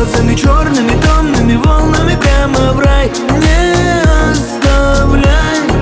слезами черными, томными волнами прямо в рай. Не оставляй